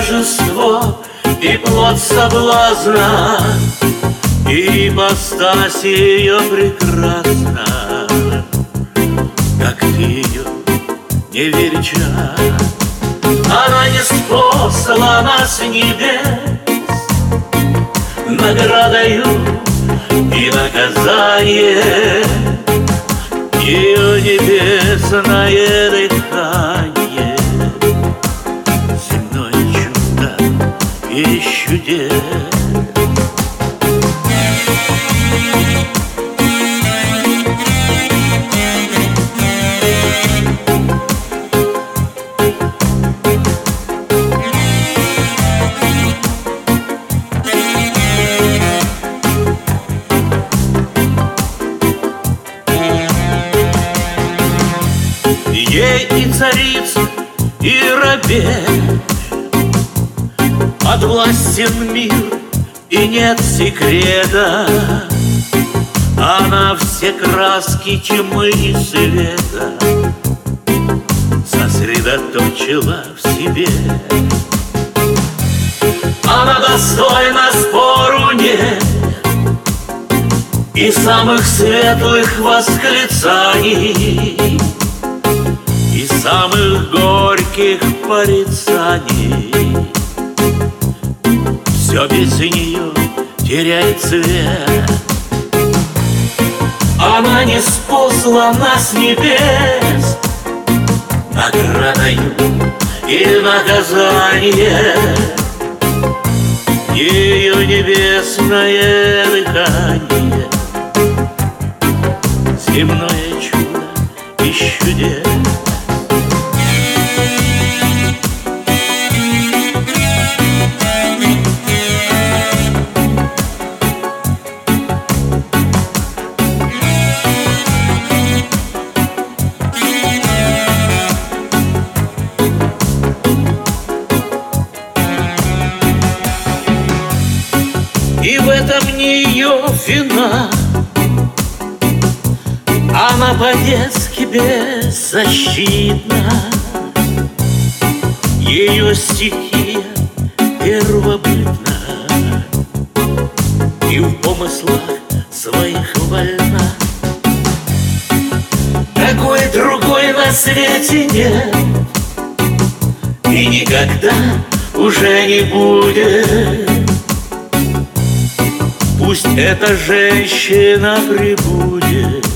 божество и плод соблазна, и ипостась ее прекрасна, как ты ее не велича. Она ниспослана с небес наградою и наказание, ее небесное дыхание, земное чудо и чудес. Ей и царица, и рабель подвластен мир, и нет секрета. Она все краски тьмы и света сосредоточила в себе. Она достойна спору нет и самых светлых восклицаний, и самых горьких порицаний. Все без нее теряет цвет. Она ниспослана с небес наградою и наказание, ее небесное дыхание, земное чудо и чудес. И в этом не ее вина, она по-детски беззащитна. Ее стихия первобытна и в помыслах своих вольна. Такой другой на свете нет и никогда уже не будет. Пусть эта женщина прибудет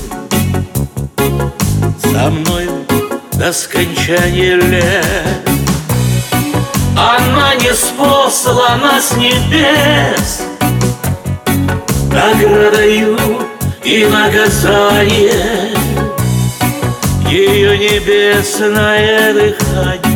со мною до скончания лет. Она ниспослана с небес наградою и наказание, ее небесное дыхание,